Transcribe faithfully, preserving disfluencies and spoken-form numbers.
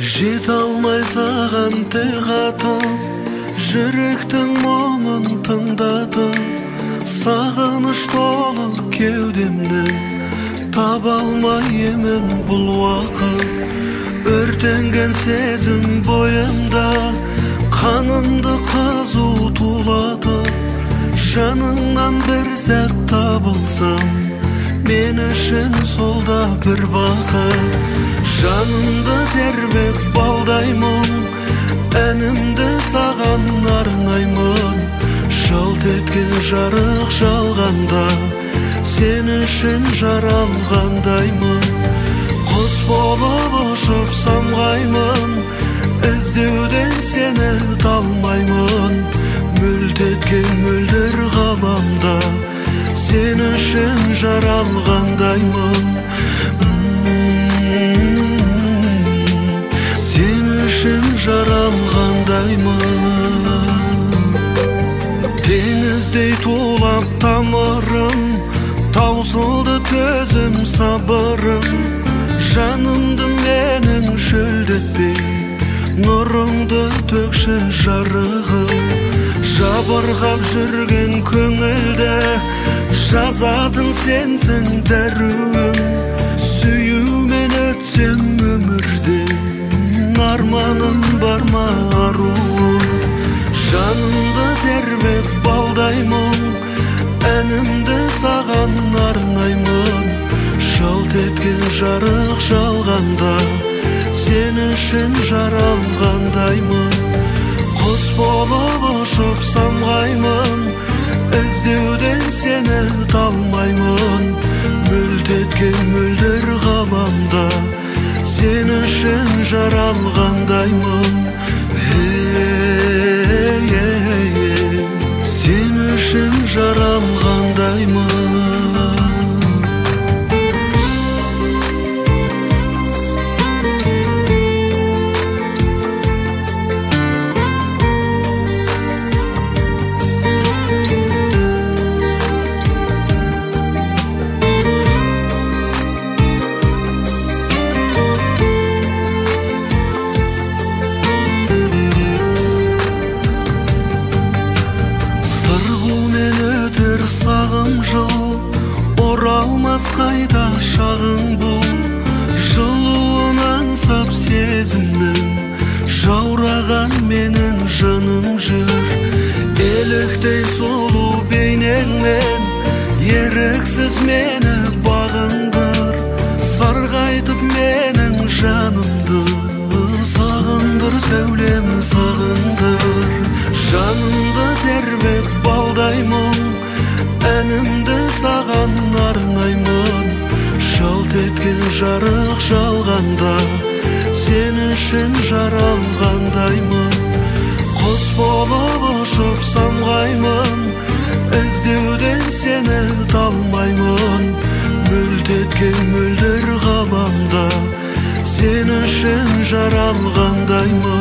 Жете алмай саған тіл қатып, жүректің мұңын тыңдатып, сағыныш толы кеудемді таба алмай емен бұл уақыт. Өртенген сезім бойымда қанымды қызу тулатып, жаныңнан бір сәт табылсам, мен үшін сол да бір бақыт. Жанымды тербеп балдаймын, әнімді саған арнаймын. Жалт еткен жарық жалғанда, сен үшін жаралғандаймын. Құс болып ұшып самғаймын, іздеуден сені талмаймын. Мүлт еткен мөлдір ғаламда, сен үшін жаралғандаймын. Сен үшін жаралғандаймын. Теңіздей тулап тамырым, таусылды төзім сабырым. Жанымды менің шөлдетпей, нұрыңды төкші жарығым. Жабырғап жүрген көңілді жазатын сенсің дәруім. Сүюмен өтсем өмірден, арманым бар ма аруым. Жанымды тербеп балдаймын, әнімді саған арнаймын. Жалт еткен жарық жалғанда, сен үшін жаралғандаймын. Құс болып ұшып самғаймын, іздеуден сені талмаймын. Мүлт еткен мөлдір ғаламда, сен үшін жаралғандаймын. Сен үшін жаралғандаймын. Сағым жыл, оралмас қайта шағың бұл. Жылуын аңсап сезімнің, жаураған менің жаным жүр. Еліктей сұлу бейнеңмен, еріксіз мені бағындыр. Сарғайтып менің жанымды, сағындыр сәулем сағындыр. Жанымды тербеп балдаймын, әнімді саған арнаймын. Жалт еткен жарық жалғанда, сен үшін жаралғандаймын. Құс болып ұшып самғаймын, іздеуден сені талмаймын. Мүлт еткен мөлдір ғаламда, сен үшін жаралғандаймын.